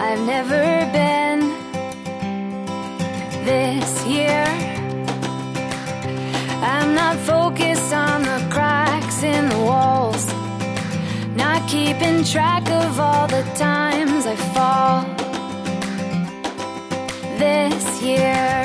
I've never been this year. I'm not focused on the cracks in the walls, not keeping track of all the times I fall this year.